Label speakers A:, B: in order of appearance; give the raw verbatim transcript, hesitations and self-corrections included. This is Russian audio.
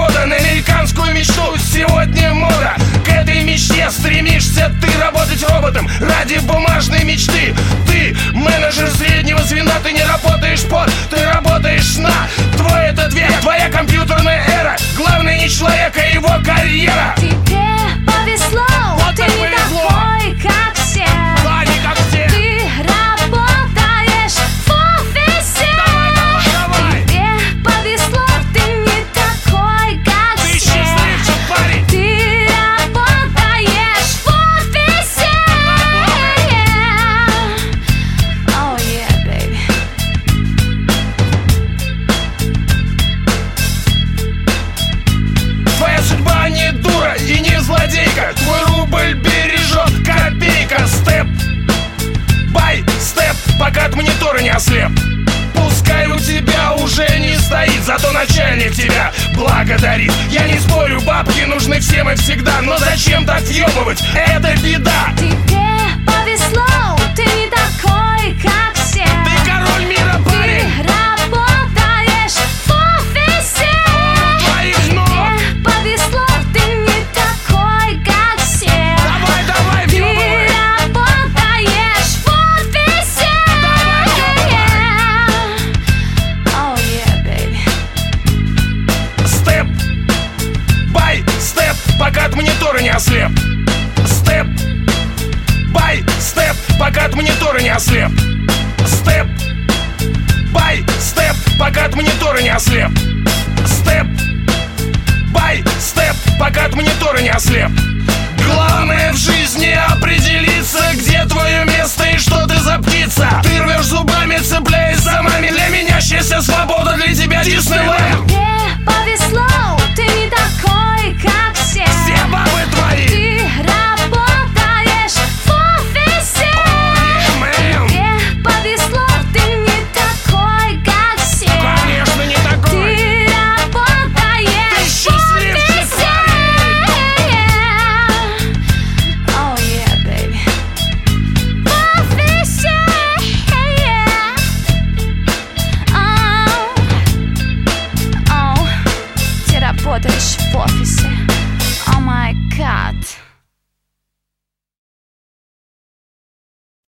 A: года на американскую мечту. Сегодня мода, к этой мечте стремишься ты работать роботом ради бумажной мечты. Ты менеджер среднего звена, ты не работаешь под, ты работаешь на. Твой этот век, твоя компьютерная эра. Главное не человек, а его карьера.
B: Тебе повезло,
A: вот
B: ты не
A: повезло.
B: такой, как все.
A: Да, не как все.
B: Ты работаешь в офисе.
A: Давай, давай, давай.
B: Тебе повезло, ты не такой, как
A: Ты
B: все.
A: счастливчик, парень.
B: Ты работаешь в офисе. Oh yeah, baby.
A: Твоя судьба не дура и не злодейка. Твой рубль бережет копейка. Степ бай степ, пока от монитора не ослеп. Пускай у тебя уже не стоит, зато начальник тебя благодарит. Я не спорю, бабки нужны всем и всегда, но зачем так въебывать? Это беда.
B: Тебе повезло, ты не такой, как все.
A: Ты король мира,
B: Ты
A: парень.
B: работаешь в офисе.
A: Твоих ног.
B: Тебе повезло, ты не такой, как все.
A: Давай, давай,
B: Ты
A: въебывай.
B: работаешь в офисе. Oh yeah, baby.
A: Степ бай степ, пока от монитора не ослеп. Степ бай степ, пока от монитора не ослеп. Степ бай степ, пока от монитора не ослеп. Степ бай степ, пока от монитора не ослеп. Главное в жизни определиться, где твое место и что ты